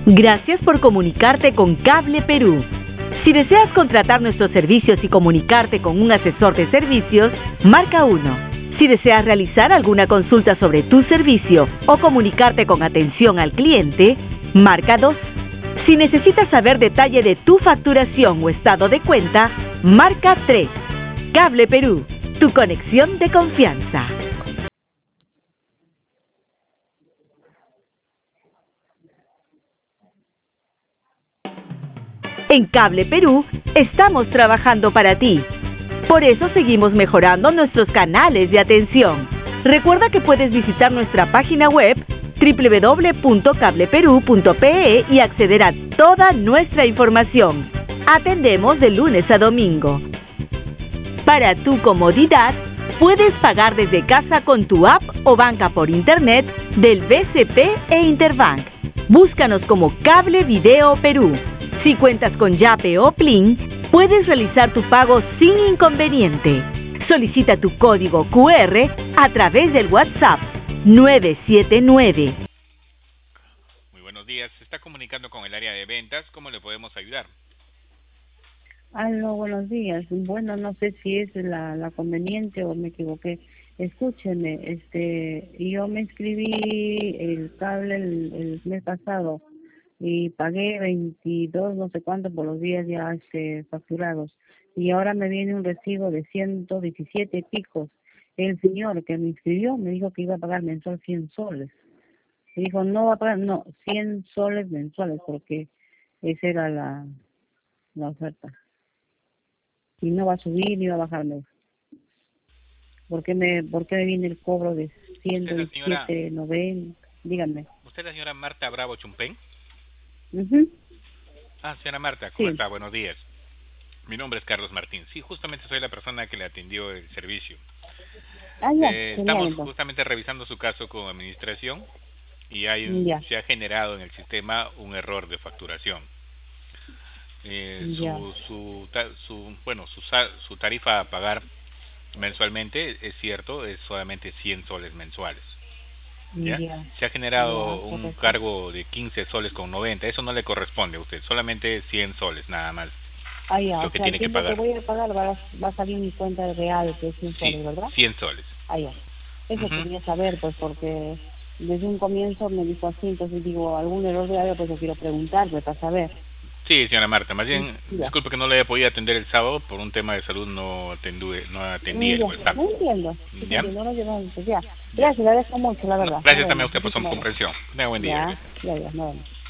Gracias por comunicarte con Cable Perú. Si deseas contratar nuestros servicios y comunicarte con un asesor de servicios, marca 1. Si deseas realizar alguna consulta sobre tu servicio o comunicarte con atención al cliente, marca 2. Si necesitas saber detalle de tu facturación o estado de cuenta, marca 3. Cable Perú, tu conexión de confianza. En Cable Perú estamos trabajando para ti. Por eso seguimos mejorando nuestros canales de atención. Recuerda que puedes visitar nuestra página web www.cableperú.pe y acceder a toda nuestra información. Atendemos de lunes a domingo. Para tu comodidad, puedes pagar desde casa con tu app o banca por internet del BCP e Interbank. Búscanos como Cable Video Perú. Si cuentas con Yape o Plin, puedes realizar tu pago sin inconveniente. Solicita tu código QR a través del WhatsApp 979. Muy buenos días. Se está comunicando con el área de ventas. ¿Cómo le podemos ayudar? Aló, buenos días. Bueno, no sé si es la conveniente o me equivoqué. Escúcheme, yo me inscribí el cable el mes pasado y pagué 22 no sé cuánto por los días ya facturados, y ahora me viene un recibo de 117 picos. El señor que me inscribió me dijo que iba a pagar mensual 100 soles. Me dijo, no va a pagar, no, 100 soles mensuales, porque esa era la oferta. Y no va a subir ni va a bajar. ¿Por qué me viene el cobro de 117.90? Dígame. ¿Usted es la señora Marta Bravo Chumpén? Señora Marta, ¿cómo está? Buenos días. Mi nombre es Carlos Martín. Sí, justamente soy la persona que le atendió el servicio. Estamos justamente revisando su caso con administración y se ha generado en el sistema un error de facturación. Su tarifa a pagar mensualmente, es cierto, es solamente 100 soles mensuales. ¿Ya? Se ha generado un cargo de 15 soles con 90. Eso no le corresponde a usted, solamente 100 soles nada más. Lo que tiene que pagar. Lo que voy a pagar va a salir mi cuenta real, que es 100 soles, ¿verdad? 100 soles. Eso quería saber, pues, porque desde un comienzo me dijo así, entonces digo, algún error de algo, pues yo quiero preguntarle para saber. Sí, señora Marta, más bien, disculpe que no le haya podido atender el sábado, por un tema de salud no atendí el WhatsApp. No entiendo. ¿Ya? No lo llevamos, pues ya. Gracias, le agradezco mucho, la verdad. Gracias también a usted por su comprensión. Tenga buen día. Ya, no.